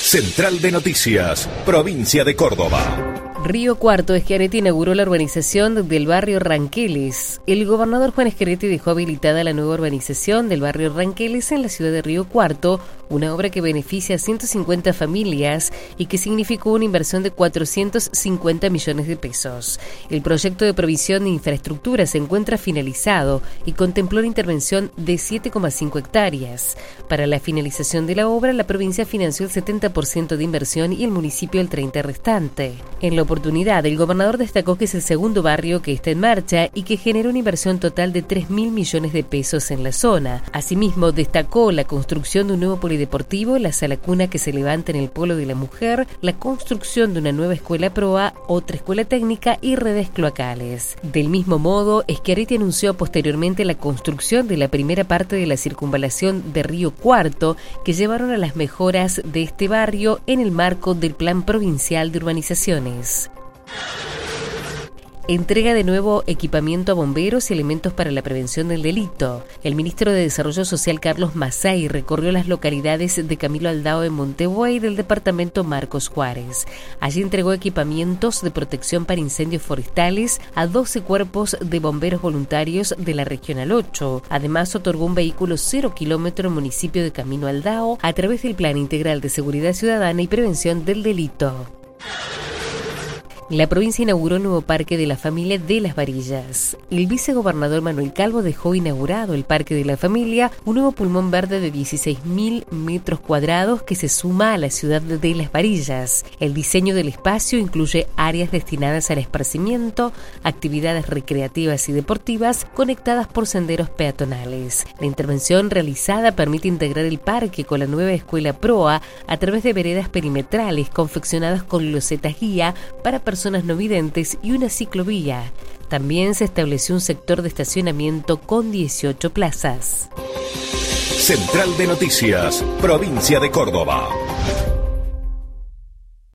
Central de Noticias, provincia de Córdoba. Río Cuarto, Schiaretti inauguró la urbanización del barrio Ranqueles. El gobernador Juan Schiaretti dejó habilitada la nueva urbanización del barrio Ranqueles en la ciudad de Río Cuarto, una obra que beneficia a 150 familias y que significó una inversión de 450 millones de pesos. El proyecto de provisión de infraestructura se encuentra finalizado y contempló la intervención de 7,5 hectáreas. Para la finalización de la obra, la provincia financió el 70% de inversión y el municipio el 30% restante. En la oportunidad, el gobernador destacó que es el segundo barrio que está en marcha y que generó una inversión total de 3.000 millones de pesos en la zona. Asimismo, destacó la construcción de un nuevo polideportivo, la sala cuna que se levanta en el Polo de la Mujer, la construcción de una nueva escuela proa, otra escuela técnica y redes cloacales. Del mismo modo, Schiaretti anunció posteriormente la construcción de la primera parte de la circunvalación de Río Cuarto, que llevaron a las mejoras de este barrio en el marco del Plan Provincial de Urbanizaciones. Entrega de nuevo equipamiento a bomberos y elementos para la prevención del delito. El ministro de Desarrollo Social, Carlos Mazzei, recorrió las localidades de Camilo Aldao en Montevideo y del departamento Marcos Juárez. Allí entregó equipamientos de protección para incendios forestales a 12 cuerpos de bomberos voluntarios de la Regional 8. Además, otorgó un vehículo 0 kilómetro al municipio de Camilo Aldao a través del Plan Integral de Seguridad Ciudadana y Prevención del Delito. La provincia inauguró un nuevo parque de la familia de Las Varillas. El vicegobernador Manuel Calvo dejó inaugurado el Parque de la Familia, un nuevo pulmón verde de 16.000 metros cuadrados que se suma a la ciudad de Las Varillas. El diseño del espacio incluye áreas destinadas al esparcimiento, actividades recreativas y deportivas conectadas por senderos peatonales. La intervención realizada permite integrar el parque con la nueva escuela proa a través de veredas perimetrales confeccionadas con losetas guía para personas no videntes y una ciclovía. También se estableció un sector de estacionamiento con 18 plazas. Central de Noticias, provincia de Córdoba.